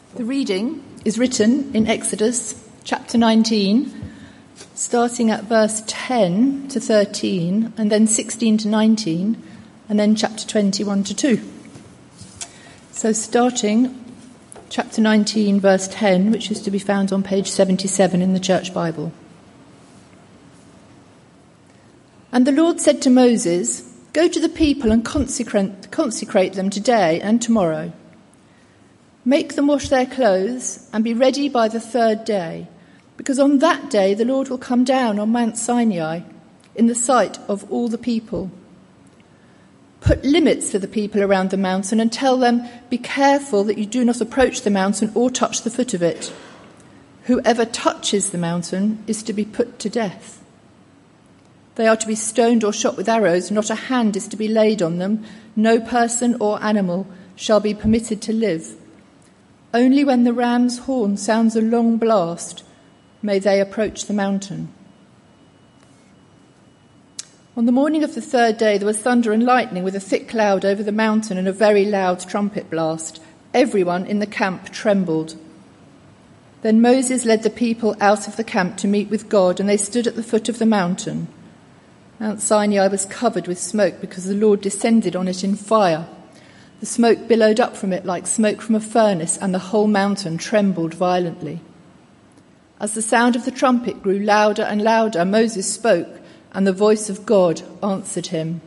The reading is written in Exodus chapter 19, starting at verse 10 to 13, and then 16 to 19, and then chapter 21 to 2. So starting chapter 19, verse 10, which is to be found on page 77 in the Church Bible. And the Lord said to Moses, "Go to the people and consecrate them today and tomorrow. Make them wash their clothes and be ready by the third day, because on that day the Lord will come down on Mount Sinai in the sight of all the people. Put limits to the people around the mountain and tell them, be careful that you do not approach the mountain or touch the foot of it. Whoever touches the mountain is to be put to death. They are to be stoned or shot with arrows, not a hand is to be laid on them. No person or animal shall be permitted to live. Only when the ram's horn sounds a long blast may they approach the mountain." On the morning of the third day there was thunder and lightning with a thick cloud over the mountain and a very loud trumpet blast. Everyone in the camp trembled. Then Moses led the people out of the camp to meet with God, and they stood at the foot of the mountain. Mount Sinai was covered with smoke because the Lord descended on it in fire. The smoke billowed up from it like smoke from a furnace, and the whole mountain trembled violently. As the sound of the trumpet grew louder and louder, Moses spoke, and the voice of God answered him.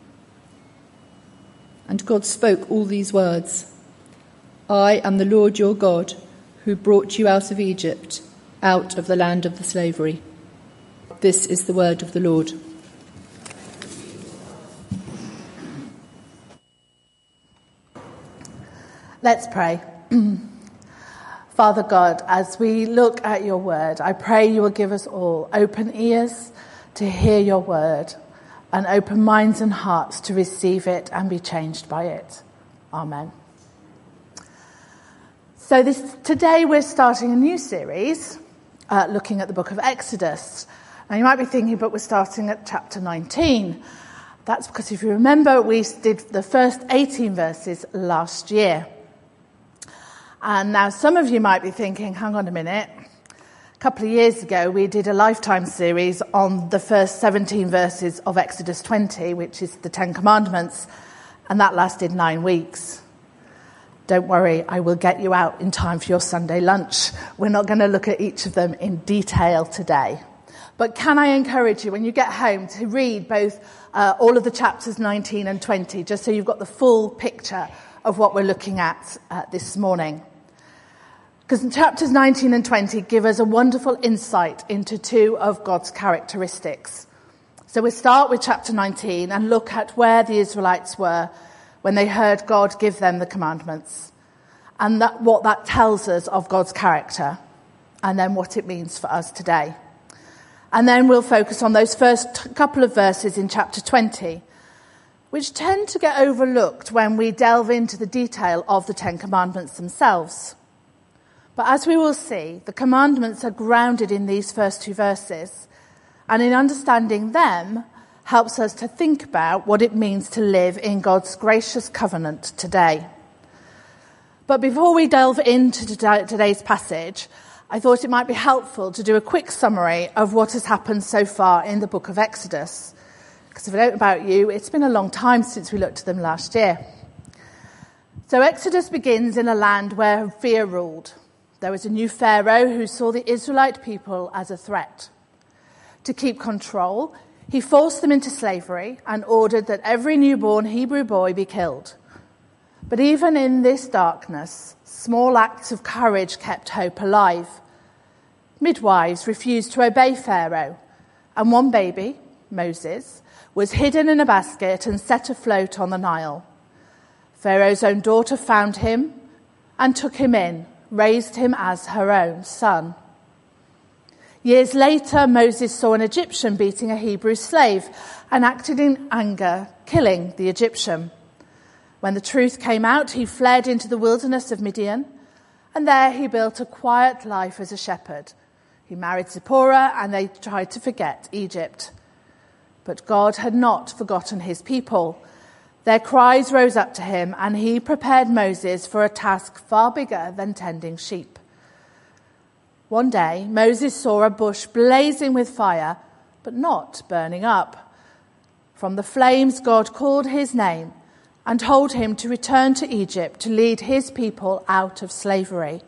And God spoke all these words: "I am the Lord your God, who brought you out of Egypt, out of the land of the slavery." This is the word of the Lord. Let's pray. Father God, as we look at your word, I pray you will give us all open ears to hear your word and open minds and hearts to receive it and be changed by it. Amen. So today we're starting a new series looking at the book of Exodus. Now you might be thinking, but we're starting at chapter 19. That's because if you remember, we did the first 18 verses last year. And now some of you might be thinking, hang on a minute. A couple of years ago, we did a Lifetime series on the first 17 verses of Exodus 20, which is the Ten Commandments, and that lasted 9 weeks. Don't worry, I will get you out in time for your Sunday lunch. We're not going to look at each of them in detail today. But can I encourage you, when you get home, to read both all of the chapters 19 and 20, just so you've got the full picture of what we're looking at this morning. Because chapters 19 and 20 give us a wonderful insight into two of God's characteristics. So we'll start with chapter 19 and look at where the Israelites were when they heard God give them the commandments, and what that tells us of God's character, and then what it means for us today. And then we'll focus on those first couple of verses in chapter 20, which tend to get overlooked when we delve into the detail of the Ten Commandments themselves. But as we will see, the commandments are grounded in these first two verses, and in understanding them helps us to think about what it means to live in God's gracious covenant today. But before we delve into today's passage, I thought it might be helpful to do a quick summary of what has happened so far in the book of Exodus. Because if I don't know about you, it's been a long time since we looked at them last year. So Exodus begins in a land where fear ruled. There was a new Pharaoh who saw the Israelite people as a threat. To keep control, he forced them into slavery and ordered that every newborn Hebrew boy be killed. But even in this darkness, small acts of courage kept hope alive. Midwives refused to obey Pharaoh, and one baby, Moses, was hidden in a basket and set afloat on the Nile. Pharaoh's own daughter found him and took him in, raised him as her own son. Years later, Moses saw an Egyptian beating a Hebrew slave and acted in anger, killing the Egyptian. When the truth came out, he fled into the wilderness of Midian, and there he built a quiet life as a shepherd. He married Zipporah, and they tried to forget Egypt. But God had not forgotten his people. Their cries rose up to him, and he prepared Moses for a task far bigger than tending sheep. One day, Moses saw a bush blazing with fire, but not burning up. From the flames, God called his name and told him to return to Egypt to lead his people out of slavery.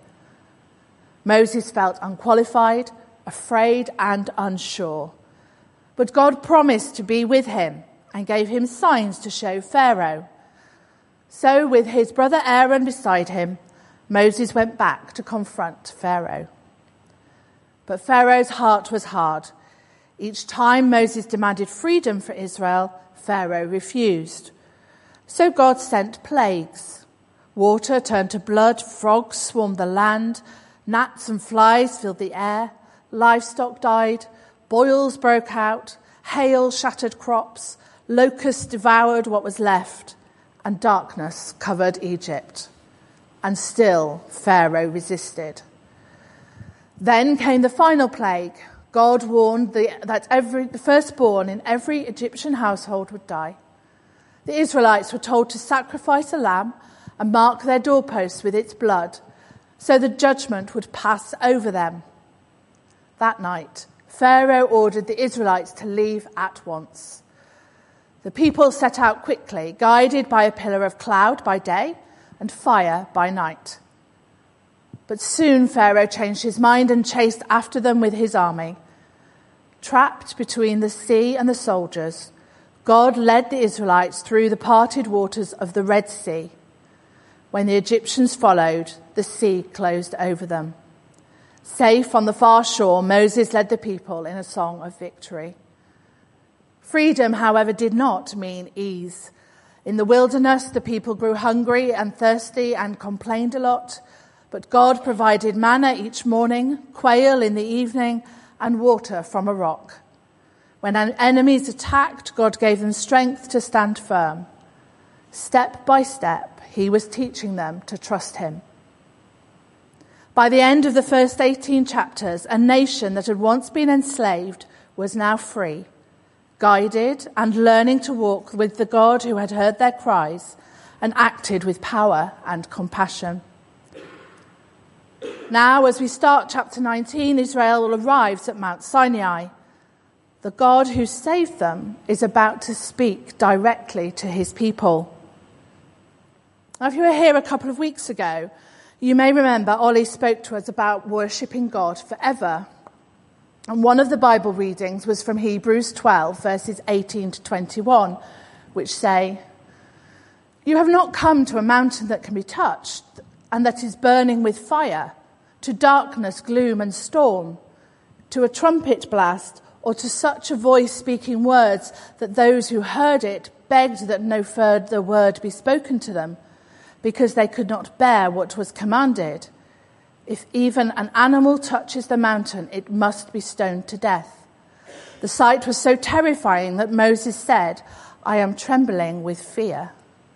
Moses felt unqualified, afraid, and unsure. But God promised to be with him and gave him signs to show Pharaoh. So, with his brother Aaron beside him, Moses went back to confront Pharaoh. But Pharaoh's heart was hard. Each time Moses demanded freedom for Israel, Pharaoh refused. So God sent plagues. Water turned to blood, frogs swarmed the land, gnats and flies filled the air, livestock died, boils broke out, hail shattered crops, locusts devoured what was left, and darkness covered Egypt. And still Pharaoh resisted. Then came the final plague. God warned that the firstborn in every Egyptian household would die. The Israelites were told to sacrifice a lamb and mark their doorposts with its blood, so the judgment would pass over them. That night, Pharaoh ordered the Israelites to leave at once. The people set out quickly, guided by a pillar of cloud by day and fire by night. But soon Pharaoh changed his mind and chased after them with his army. Trapped between the sea and the soldiers, God led the Israelites through the parted waters of the Red Sea. When the Egyptians followed, the sea closed over them. Safe on the far shore, Moses led the people in a song of victory. Freedom, however, did not mean ease. In the wilderness, the people grew hungry and thirsty and complained a lot, but God provided manna each morning, quail in the evening, and water from a rock. When enemies attacked, God gave them strength to stand firm. Step by step, he was teaching them to trust him. By the end of the first 18 chapters, a nation that had once been enslaved was now free, guided and learning to walk with the God who had heard their cries and acted with power and compassion. Now, as we start chapter 19, Israel arrives at Mount Sinai. The God who saved them is about to speak directly to his people. Now, if you were here a couple of weeks ago, you may remember Ollie spoke to us about worshipping God forever. And one of the Bible readings was from Hebrews 12, verses 18 to 21, which say, "You have not come to a mountain that can be touched and that is burning with fire, to darkness, gloom and storm, to a trumpet blast, or to such a voice speaking words that those who heard it begged that no further word be spoken to them, because they could not bear what was commanded. If even an animal touches the mountain, it must be stoned to death." The sight was so terrifying that Moses said, "I am trembling with fear."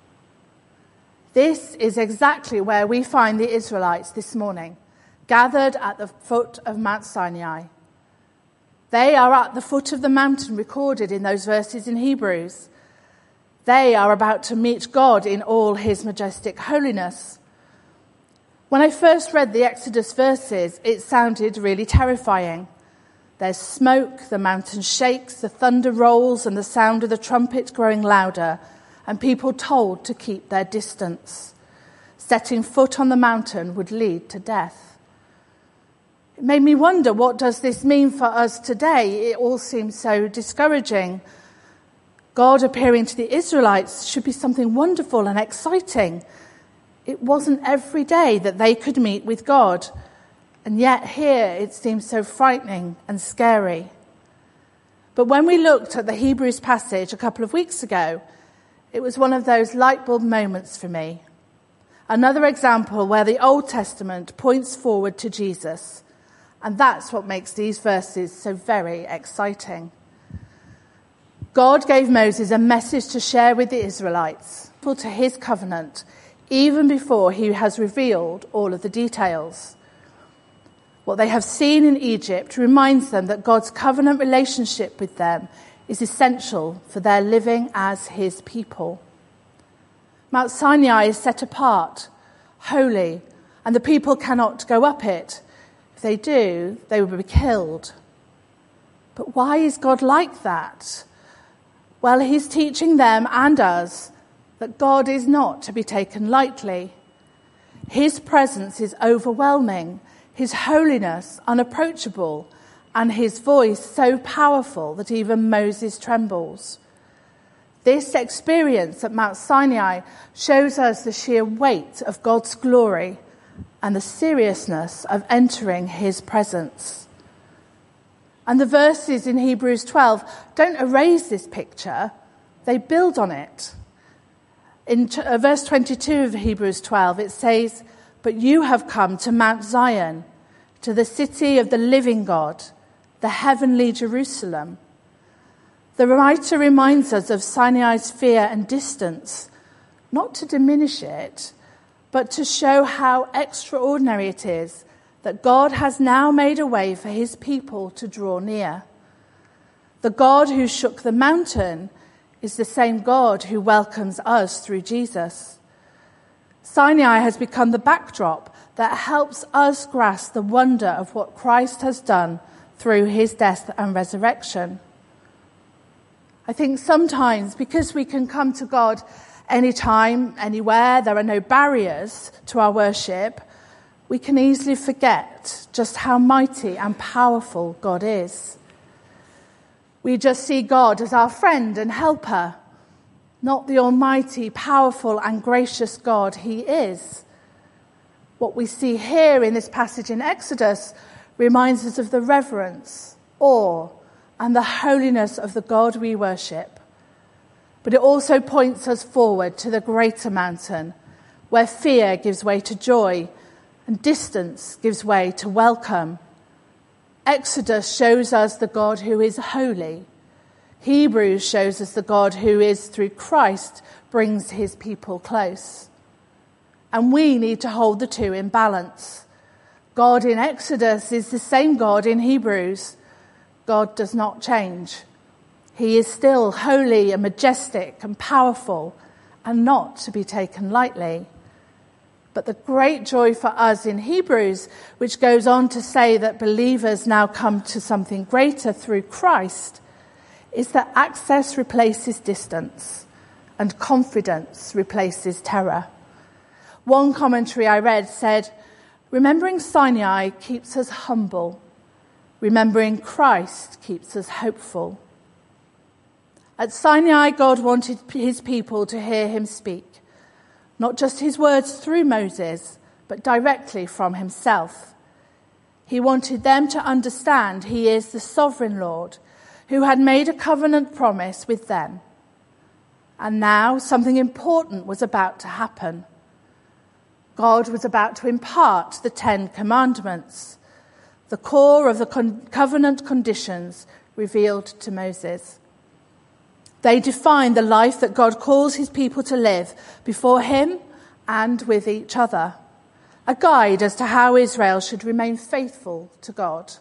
This is exactly where we find the Israelites this morning, gathered at the foot of Mount Sinai. They are at the foot of the mountain recorded in those verses in Hebrews. They are about to meet God in all his majestic holiness. When I first read the Exodus verses, it sounded really terrifying. There's smoke, the mountain shakes, the thunder rolls, and the sound of the trumpet growing louder, and people told to keep their distance. Setting foot on the mountain would lead to death. It made me wonder, what does this mean for us today? It all seems so discouraging. God appearing to the Israelites should be something wonderful and exciting. It wasn't every day that they could meet with God, and yet here it seems so frightening and scary. But when we looked at the Hebrews passage a couple of weeks ago, it was one of those light bulb moments for me. Another example where the Old Testament points forward to Jesus, and that's what makes these verses so very exciting. God gave Moses a message to share with the Israelites, to his covenant, even before he has revealed all of the details. What they have seen in Egypt reminds them that God's covenant relationship with them is essential for their living as his people. Mount Sinai is set apart, holy, and the people cannot go up it. If they do, they will be killed. But why is God like that? Well, he's teaching them and us that God is not to be taken lightly. His presence is overwhelming, his holiness unapproachable, and his voice so powerful that even Moses trembles. This experience at Mount Sinai shows us the sheer weight of God's glory and the seriousness of entering his presence. And the verses in Hebrews 12 don't erase this picture, they build on it. In verse 22 of Hebrews 12, it says, "But you have come to Mount Zion, to the city of the living God, the heavenly Jerusalem." The writer reminds us of Sinai's fear and distance, not to diminish it, but to show how extraordinary it is that God has now made a way for his people to draw near. The God who shook the mountain is the same God who welcomes us through Jesus. Sinai has become the backdrop that helps us grasp the wonder of what Christ has done through his death and resurrection. I think sometimes, because we can come to God anytime, anywhere, there are no barriers to our worship, we can easily forget just how mighty and powerful God is. We just see God as our friend and helper, not the almighty, powerful and gracious God he is. What we see here in this passage in Exodus reminds us of the reverence, awe, and the holiness of the God we worship. But it also points us forward to the greater mountain, where fear gives way to joy and distance gives way to welcome. Exodus shows us the God who is holy. Hebrews shows us the God who is, through Christ, brings his people close. And we need to hold the two in balance. God in Exodus is the same God in Hebrews. God does not change. He is still holy and majestic and powerful and not to be taken lightly. But the great joy for us in Hebrews, which goes on to say that believers now come to something greater through Christ, is that access replaces distance and confidence replaces terror. One commentary I read said, "Remembering Sinai keeps us humble. Remembering Christ keeps us hopeful." At Sinai, God wanted his people to hear him speak, not just his words through Moses, but directly from himself. He wanted them to understand he is the sovereign Lord who had made a covenant promise with them. And now something important was about to happen. God was about to impart the 10 Commandments, the core of the covenant conditions revealed to Moses. They define the life that God calls his people to live before him and with each other, a guide as to how Israel should remain faithful to God.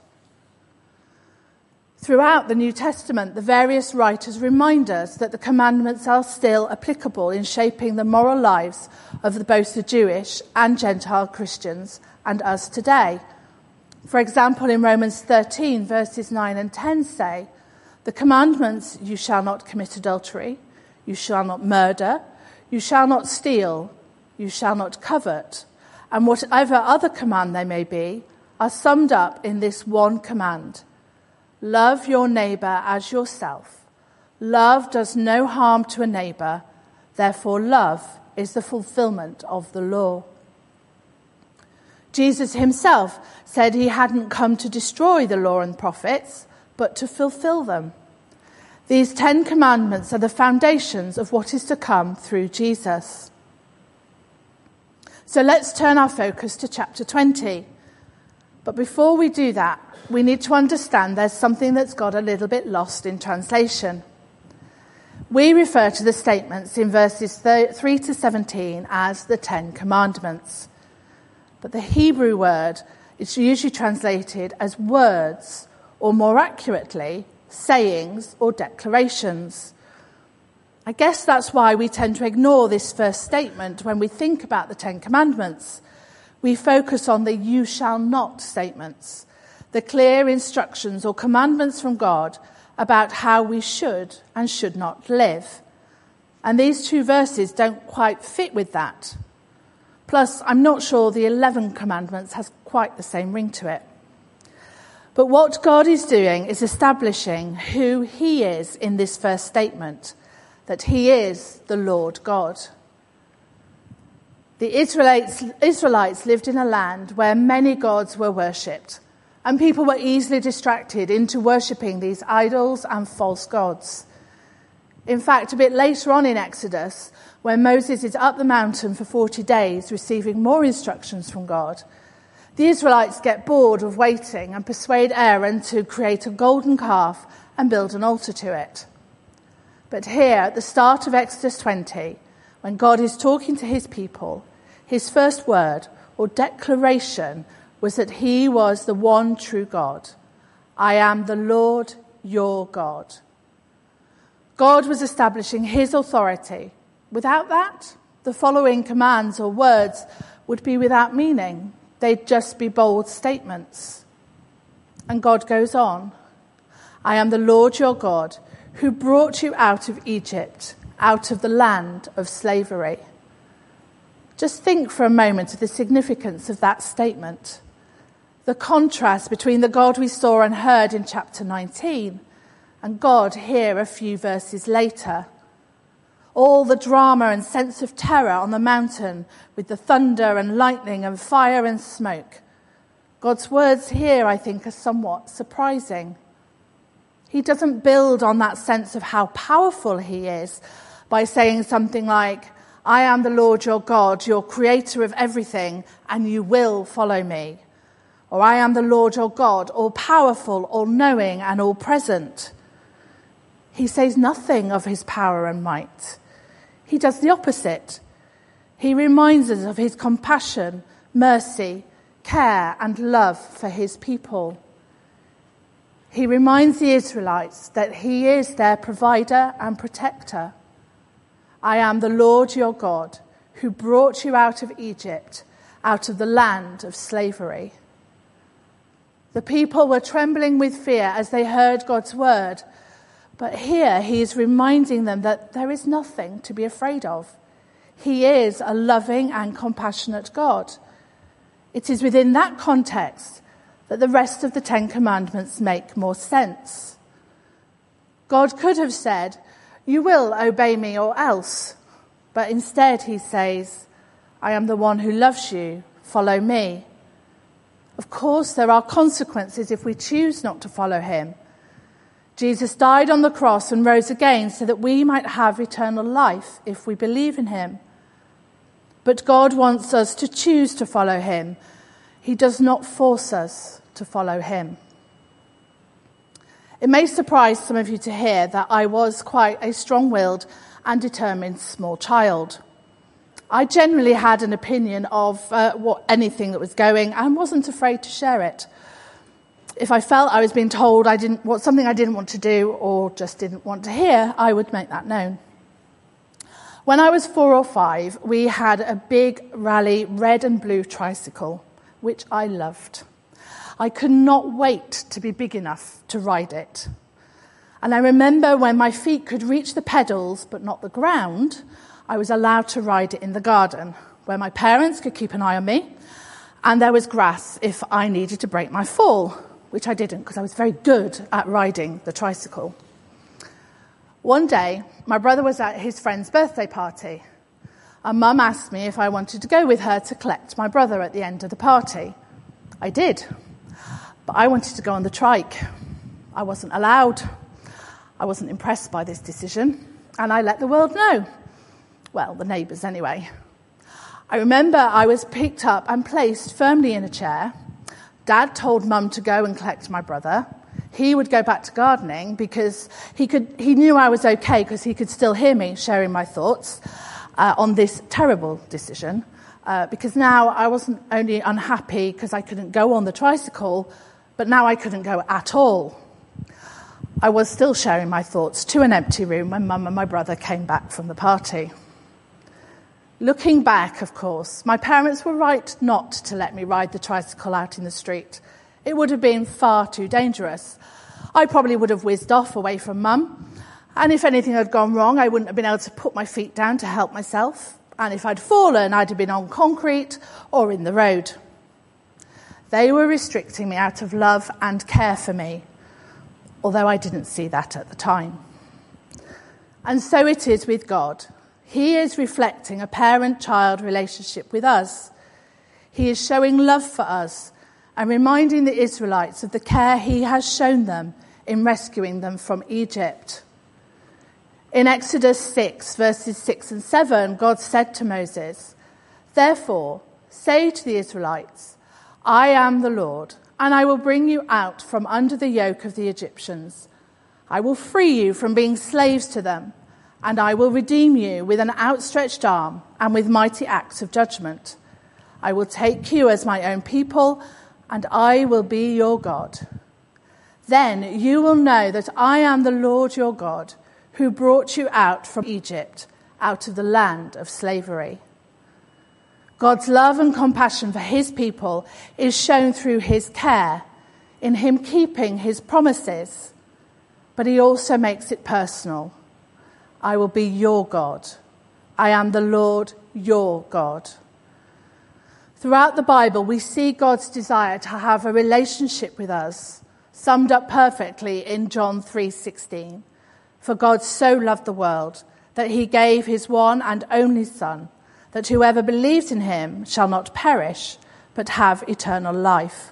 Throughout the New Testament, the various writers remind us that the commandments are still applicable in shaping the moral lives of both the Jewish and Gentile Christians and us today. For example, in Romans 13, verses 9 and 10 say, "The commandments, you shall not commit adultery, you shall not murder, you shall not steal, you shall not covet, and whatever other command they may be, are summed up in this one command. Love your neighbour as yourself. Love does no harm to a neighbour, therefore love is the fulfilment of the law." Jesus himself said he hadn't come to destroy the law and prophets, but to fulfill them. These 10 commandments are the foundations of what is to come through Jesus. So let's turn our focus to chapter 20. But before we do that, we need to understand there's something that's got a little bit lost in translation. We refer to the statements in verses 3 to 17 as the 10 Commandments. But the Hebrew word is usually translated as words, or more accurately, sayings or declarations. I guess that's why we tend to ignore this first statement when we think about the Ten Commandments. We focus on the "you shall not" statements, the clear instructions or commandments from God about how we should and should not live. And these two verses don't quite fit with that. Plus, I'm not sure the 11 commandments has quite the same ring to it. But what God is doing is establishing who he is in this first statement, that he is the Lord God. The Israelites lived in a land where many gods were worshipped, and people were easily distracted into worshipping these idols and false gods. In fact, a bit later on in Exodus, when Moses is up the mountain for 40 days receiving more instructions from God, the Israelites get bored of waiting and persuade Aaron to create a golden calf and build an altar to it. But here, at the start of Exodus 20, when God is talking to his people, his first word or declaration was that he was the one true God. I am the Lord your God. God was establishing his authority. Without that, the following commands or words would be without meaning. They'd just be bold statements. And God goes on. I am the Lord your God, who brought you out of Egypt, out of the land of slavery. Just think for a moment of the significance of that statement. The contrast between the God we saw and heard in chapter 19 and God here a few verses later. All the drama and sense of terror on the mountain with the thunder and lightning and fire and smoke. God's words here, I think, are somewhat surprising. He doesn't build on that sense of how powerful he is by saying something like, I am the Lord your God, your creator of everything, and you will follow me. Or I am the Lord your God, all powerful, all knowing, and all present. He says nothing of his power and might. He does the opposite. He reminds us of his compassion, mercy, care, and love for his people. He reminds the Israelites that he is their provider and protector. I am the Lord your God, who brought you out of Egypt, out of the land of slavery. The people were trembling with fear as they heard God's word. But here he is reminding them that there is nothing to be afraid of. He is a loving and compassionate God. It is within that context that the rest of the Ten Commandments make more sense. God could have said, you will obey me or else. But instead he says, I am the one who loves you, follow me. Of course, there are consequences if we choose not to follow him. Jesus died on the cross and rose again so that we might have eternal life if we believe in him. But God wants us to choose to follow him. He does not force us to follow him. It may surprise some of you to hear that I was quite a strong-willed and determined small child. I generally had an opinion of anything that was going and wasn't afraid to share it. If I felt I was being told something I didn't want to do or just didn't want to hear, I would make that known. When I was 4 or 5, we had a big rally red and blue tricycle, which I loved. I could not wait to be big enough to ride it. And I remember when my feet could reach the pedals but not the ground, I was allowed to ride it in the garden, where my parents could keep an eye on me, and there was grass if I needed to break my fall, which I didn't because I was very good at riding the tricycle. One day, my brother was at his friend's birthday party, and Mum asked me if I wanted to go with her to collect my brother at the end of the party. I did, but I wanted to go on the trike. I wasn't allowed. I wasn't impressed by this decision, and I let the world know. Well, the neighbours anyway. I remember I was picked up and placed firmly in a chair. Dad told Mum to go and collect my brother. He would go back to gardening because he knew I was okay because he could still hear me sharing my thoughts on this terrible decision. Because now I wasn't only unhappy because I couldn't go on the tricycle, but now I couldn't go at all. I was still sharing my thoughts to an empty room when Mum and my brother came back from the party. Looking back, of course, my parents were right not to let me ride the tricycle out in the street. It would have been far too dangerous. I probably would have whizzed off away from Mum, and if anything had gone wrong, I wouldn't have been able to put my feet down to help myself, and if I'd fallen, I'd have been on concrete or in the road. They were restricting me out of love and care for me, although I didn't see that at the time. And so it is with God. He is reflecting a parent-child relationship with us. He is showing love for us and reminding the Israelites of the care he has shown them in rescuing them from Egypt. In Exodus 6, verses 6 and 7, God said to Moses, "Therefore, say to the Israelites, I am the Lord, and I will bring you out from under the yoke of the Egyptians. I will free you from being slaves to them, and I will redeem you with an outstretched arm and with mighty acts of judgment. I will take you as my own people, and I will be your God. Then you will know that I am the Lord your God, who brought you out from Egypt, out of the land of slavery." God's love and compassion for his people is shown through his care, in him keeping his promises, but he also makes it personal. I will be your God. I am the Lord your God. Throughout the Bible, we see God's desire to have a relationship with us, summed up perfectly in John 3:16. For God so loved the world that he gave his one and only Son, that whoever believes in him shall not perish, but have eternal life.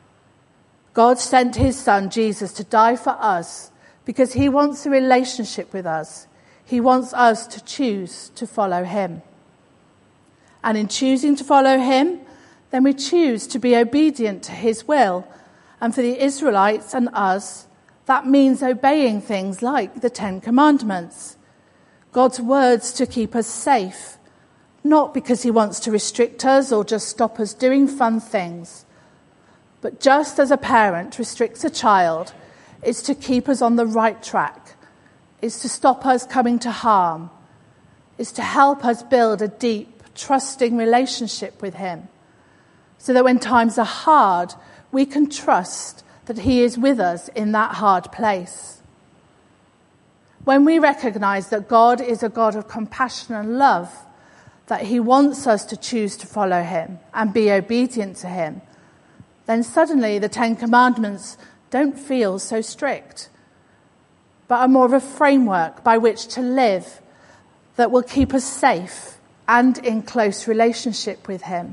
God sent his Son, Jesus, to die for us because he wants a relationship with us. He wants us to choose to follow him. And in choosing to follow him, then we choose to be obedient to his will. And for the Israelites and us, that means obeying things like the 10 Commandments, God's words to keep us safe, not because he wants to restrict us or just stop us doing fun things, but just as a parent restricts a child, it's to keep us on the right track. Is to stop us coming to harm, is to help us build a deep, trusting relationship with him, so that when times are hard, we can trust that he is with us in that hard place. When we recognize that God is a God of compassion and love, that he wants us to choose to follow him and be obedient to him, then suddenly the 10 Commandments don't feel so strict, but are more of a framework by which to live that will keep us safe and in close relationship with him.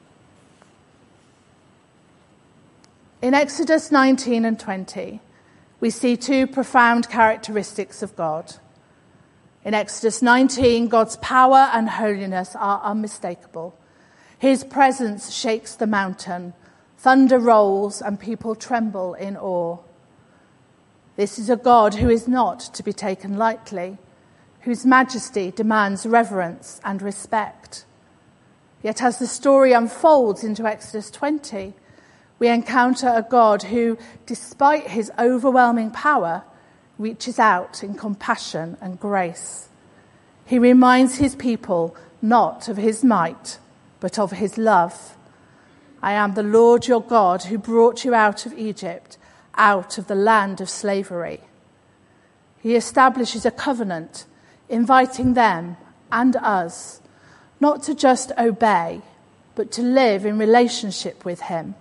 In Exodus 19 and 20, we see 2 profound characteristics of God. In Exodus 19, God's power and holiness are unmistakable. His presence shakes the mountain, thunder rolls, and people tremble in awe. This is a God who is not to be taken lightly, whose majesty demands reverence and respect. Yet as the story unfolds into Exodus 20, we encounter a God who, despite his overwhelming power, reaches out in compassion and grace. He reminds his people not of his might, but of his love. I am the Lord your God who brought you out of Egypt, out of the land of slavery. He establishes a covenant, inviting them and us not to just obey, but to live in relationship with him.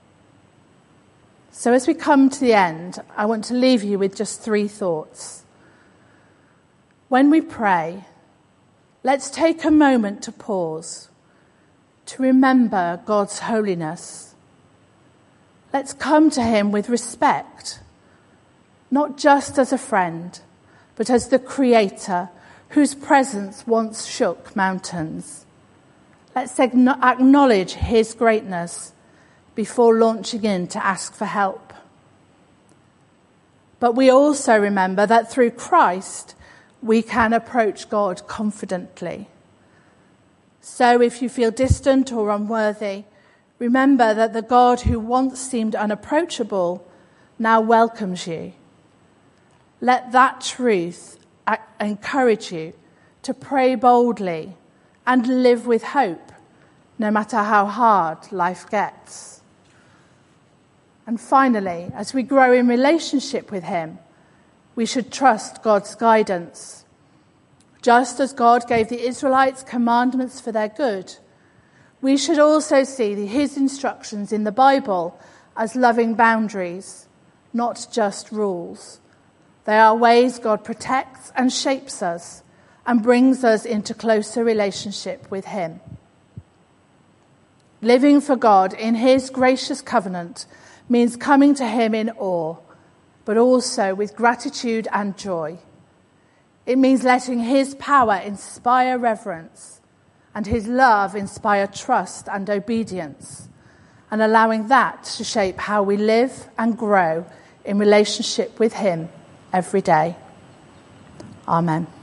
So as we come to the end, I want to leave you with just 3 thoughts. When we pray, let's take a moment to pause, to remember God's holiness. Let's come to him with respect, not just as a friend, but as the Creator whose presence once shook mountains. Let's acknowledge his greatness before launching in to ask for help. But we also remember that through Christ, we can approach God confidently. So if you feel distant or unworthy, remember that the God who once seemed unapproachable now welcomes you. Let that truth encourage you to pray boldly and live with hope, no matter how hard life gets. And finally, as we grow in relationship with him, we should trust God's guidance. Just as God gave the Israelites commandments for their good, we should also see his instructions in the Bible as loving boundaries, not just rules. They are ways God protects and shapes us and brings us into closer relationship with him. Living for God in his gracious covenant means coming to him in awe, but also with gratitude and joy. It means letting his power inspire reverence and his love inspire trust and obedience, and allowing that to shape how we live and grow in relationship with him every day. Amen.